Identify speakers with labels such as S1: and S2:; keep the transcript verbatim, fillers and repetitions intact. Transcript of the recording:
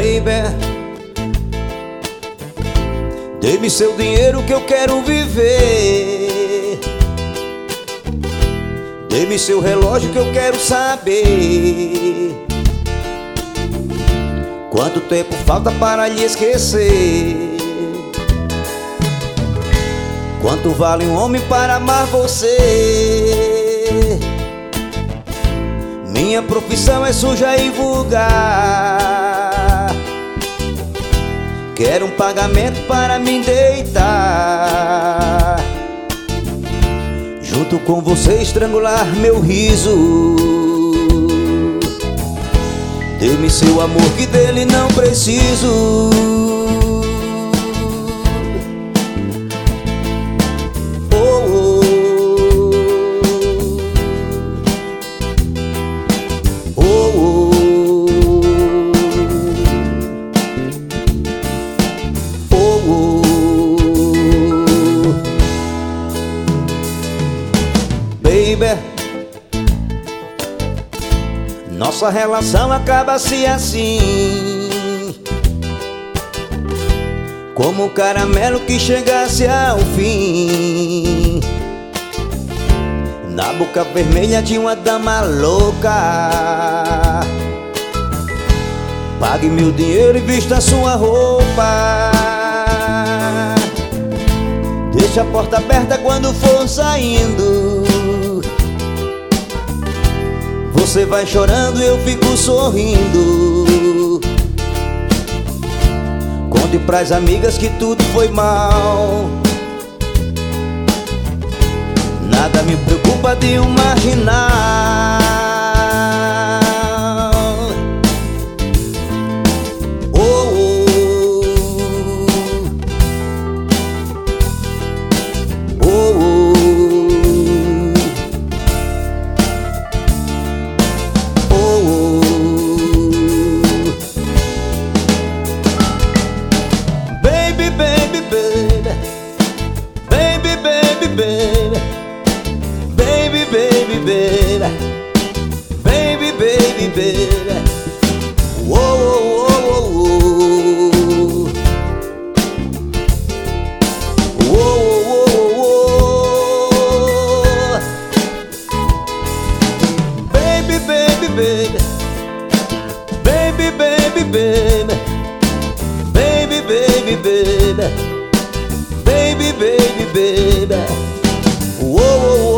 S1: Baby, dê-me seu dinheiro que eu quero viver. Dê-me seu relógio que eu quero saber quanto tempo falta para lhe esquecer. Quanto vale um homem para amar você? Minha profissão é suja e vulgar. Quero um pagamento para me deitar, junto com você estrangular meu riso. Dê-me seu amor que dele não preciso. Baby, nossa relação acaba-se assim, como um caramelo que chegasse ao fim, na boca vermelha de uma dama louca. Pague meu dinheiro e vista sua roupa. Deixa a porta aberta quando for saindo. Você vai chorando e eu fico sorrindo. Conte pras amigas que tudo foi mal. Nada me preocupa de um marginal. Baby, baby, baby, baby, baby, baby, whoa, whoa, whoa, whoa, whoa, baby, baby, baby, baby, baby, baby, baby, baby, baby, baby, baby, baby, whoa, whoa, whoa.